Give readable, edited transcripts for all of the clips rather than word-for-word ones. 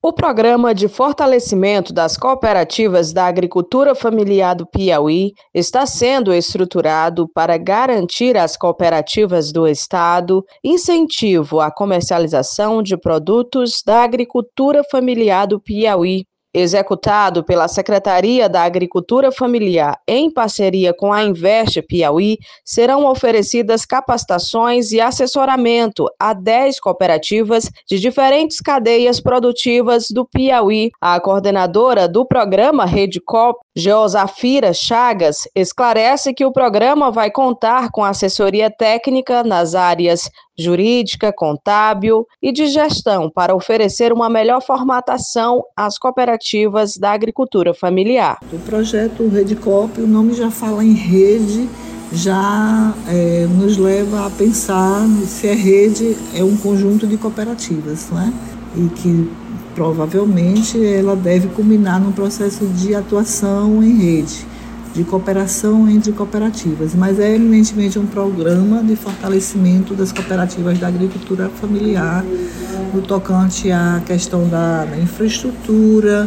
O Programa de Fortalecimento das Cooperativas da Agricultura Familiar do Piauí está sendo estruturado para garantir às cooperativas do Estado incentivo à comercialização de produtos da agricultura familiar do Piauí. Executado pela Secretaria da Agricultura Familiar em parceria com a Investe Piauí, serão oferecidas capacitações e assessoramento a 10 cooperativas de diferentes cadeias produtivas do Piauí. A coordenadora do programa Redcop, Geosafira Chagas, esclarece que o programa vai contar com assessoria técnica nas áreas jurídica, contábil e de gestão para oferecer uma melhor formatação às cooperativas da agricultura familiar. O projeto Redcop, o nome já fala em rede, já nos leva a pensar se a rede é um conjunto de cooperativas, né? E que provavelmente ela deve culminar num processo de atuação em rede, de cooperação entre cooperativas, mas é eminentemente um programa de fortalecimento das cooperativas da agricultura familiar, no tocante à questão da infraestrutura,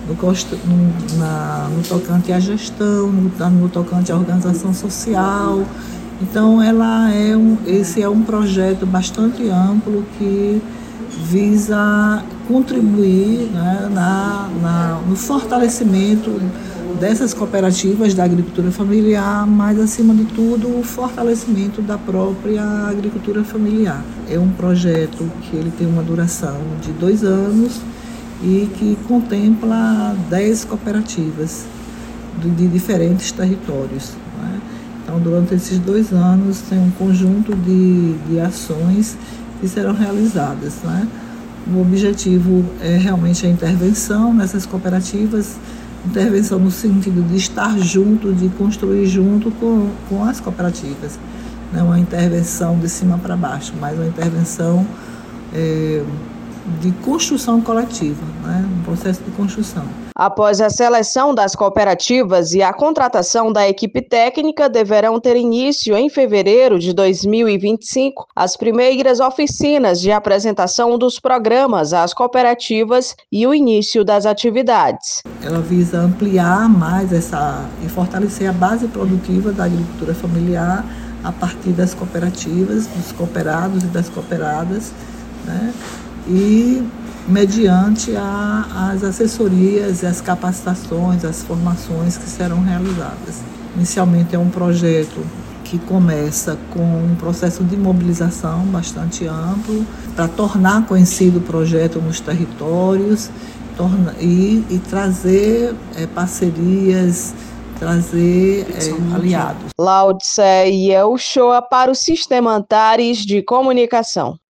no tocante à gestão, no tocante à organização social. Então, esse é um projeto bastante amplo que visa contribuir, né, no fortalecimento dessas cooperativas da agricultura familiar, mas, acima de tudo, o fortalecimento da própria agricultura familiar. É um projeto que ele tem uma duração de 2 anos e que contempla 10 cooperativas de diferentes territórios, né? Então, durante esses 2 anos, tem um conjunto de ações que serão realizadas, né? O objetivo é realmente a intervenção nessas cooperativas, intervenção no sentido de estar junto, de construir junto com as cooperativas. Não é uma intervenção de cima para baixo, mas uma intervenção de construção coletiva, né? Um processo de construção. Após a seleção das cooperativas e a contratação da equipe técnica, deverão ter início em fevereiro de 2025 as primeiras oficinas de apresentação dos programas às cooperativas e o início das atividades. Ela visa ampliar mais e fortalecer a base produtiva da agricultura familiar a partir das cooperativas, dos cooperados e das cooperadas, né? E mediante as assessorias, as capacitações, as formações que serão realizadas. Inicialmente é um projeto que começa com um processo de mobilização bastante amplo para tornar conhecido o projeto nos territórios e trazer parcerias, trazer aliados. Laudice Yelchoa para o Sistema Antares de Comunicação.